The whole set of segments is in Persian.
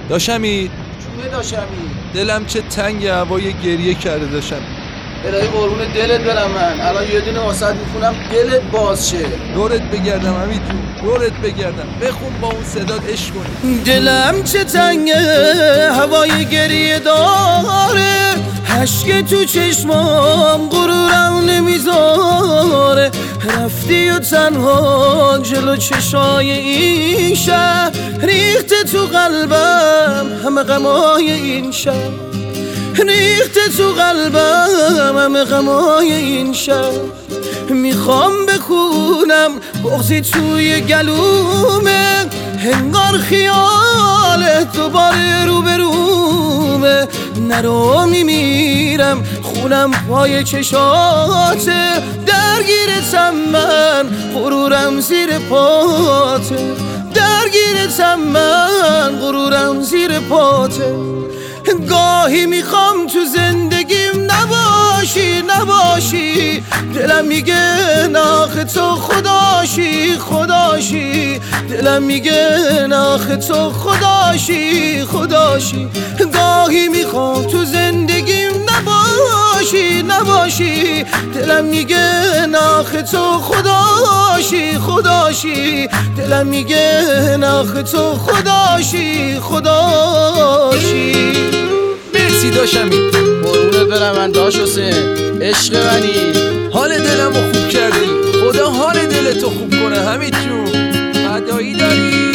داشمی چونه داشمی دلم چه تنگ، هوای گریه کرده داشمی. الهی قربون دلت برم، من الان یه دونه واسط میخونم دلت باز شه. دورت بگردم حمید جون، دورت بگردم. بخون با اون صدات عشق کنی. دلم چه تنگه هوای گریه داره، اشک تو چشمام غرورم نمیذاره. رفتی و تنها جلو چشای این شهر، ریخته تو قلبم همه غمای این شهر، ریخته تو قلبم همه غمای این شهر. میخوام بخونم بغضی توی گلومه، هنگار خیالت دوباره روبرومه. نرو میمیرم خونم پای چشاته، درگیرتم من غرورم زیر پاته، درگیرتم من غرورم زیر پاته. گاهی میخوام تو زندگیم نباشی نباشی، دلم میگه ناخ تو خداشی خداشی، دلم میگه ناخ تو خداشی خداشی. گاهی میخوام تو زندگیم نباشی نباشی، دلم میگه ناخ تو خداشی خداشی، دلم میگه ناخ تو خداشی خداشی. مرسی داشمی، قربونت برم من داش حسین، عشق منی. حال دلمو خوب کردی، خدا حال دلتو خوب کنه حمید جون. فدایی داری.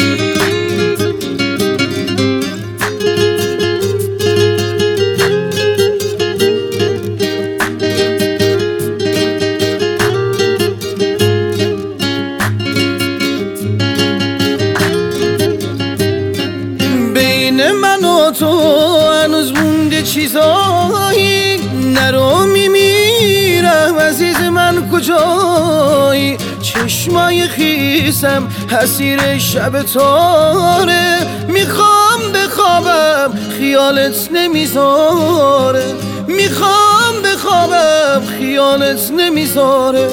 بین من و تو هنوز مونده چیزایی، نرو میمیرم عزیز من کجایی. چشمای خیسم حسیر شب تاره، میخوام بخوابم خیالت نمیذاره، میخوام بخوابم خیالت نمیذاره.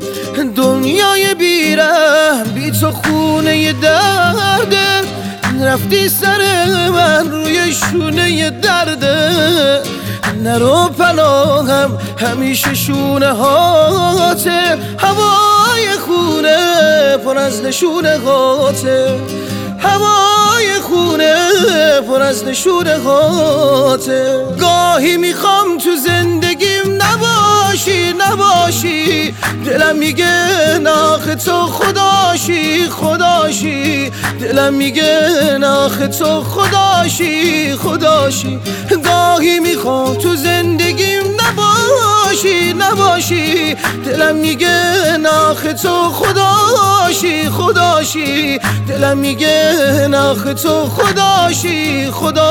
دنیای بیرحم بی تو خونه درده، رفتی سر من روی شونه درده. نرو پناهم همیشه شونه هاته، هوای خونه پر از نشونه هاته، هوای خونه پر از نشونه هاته. گاهی میخوام تو زندگیم نباشی نباشی، دلم میگه ناخ تو خداشی خداشی، دلم میگه ناخ تو خداشی خداشی. گاهی میخوام تو زندگیم نباشی نباشی، دلم میگه ناخ تو خداشی خداشی، دلم میگه ناخ تو خداشی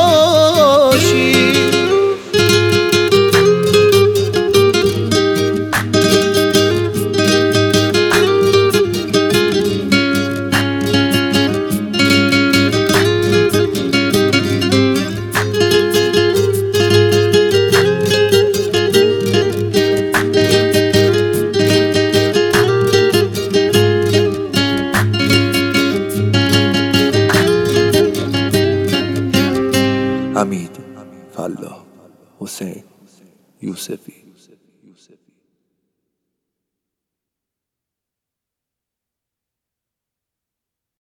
خداشی. حمید، فلاح، حسین، یوسفی.